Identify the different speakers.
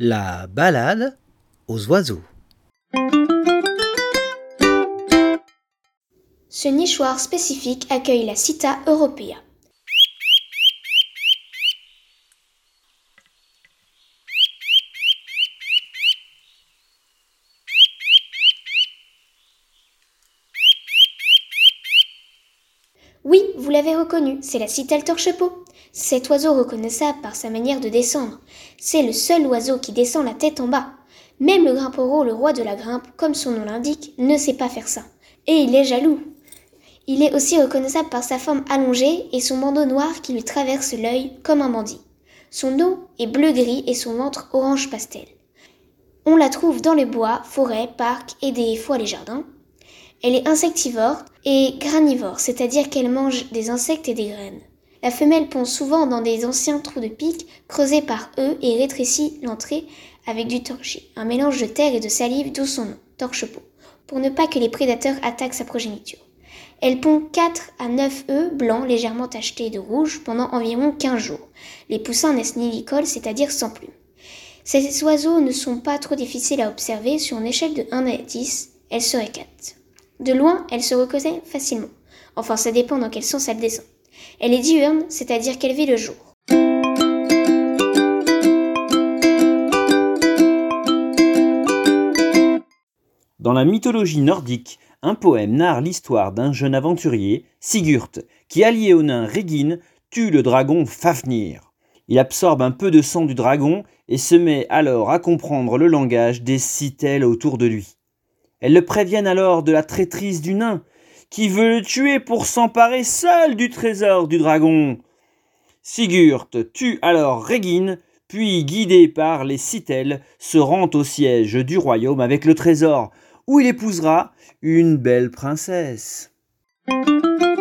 Speaker 1: La balade aux oiseaux.
Speaker 2: Ce nichoir spécifique accueille la Sitta europea. Oui, vous l'avez reconnu, c'est la Sitta le torche-peau. Cet oiseau reconnaissable par sa manière de descendre. C'est le seul oiseau qui descend la tête en bas. Même le grimpereau, le roi de la grimpe, comme son nom l'indique, ne sait pas faire ça. Et il est jaloux. Il est aussi reconnaissable par sa forme allongée et son bandeau noir qui lui traverse l'œil comme un bandit. Son dos est bleu-gris et son ventre orange pastel. On la trouve dans les bois, forêts, parcs et des fois les jardins. Elle est insectivore et granivore, c'est-à-dire qu'elle mange des insectes et des graines. La femelle pond souvent dans des anciens trous de pique creusés par eux et rétrécit l'entrée avec du torchis, un mélange de terre et de salive, d'où son nom, torche-peau, pour ne pas que les prédateurs attaquent sa progéniture. Elle pond 4 à 9 œufs blancs légèrement tachetés de rouge pendant environ 15 jours. Les poussins naissent nilicoles, c'est-à-dire sans plumes. Ces oiseaux ne sont pas trop difficiles à observer. Sur une échelle de 1 à 10, elle serait 4. De loin, elle se reconnaît facilement. Enfin, ça dépend dans quel sens elle descend. Elle est diurne, c'est-à-dire qu'elle vit le jour.
Speaker 3: Dans la mythologie nordique, un poème narre l'histoire d'un jeune aventurier, Sigurd, qui, allié au nain Regin, tue le dragon Fafnir. Il absorbe un peu de sang du dragon et se met alors à comprendre le langage des citelles autour de lui. Elles le préviennent alors de la traîtrise du nain, qui veut le tuer pour s'emparer seul du trésor du dragon. Sigurd tue alors Regin, puis, guidé par les citelles, se rend au siège du royaume avec le trésor, où il épousera une belle princesse.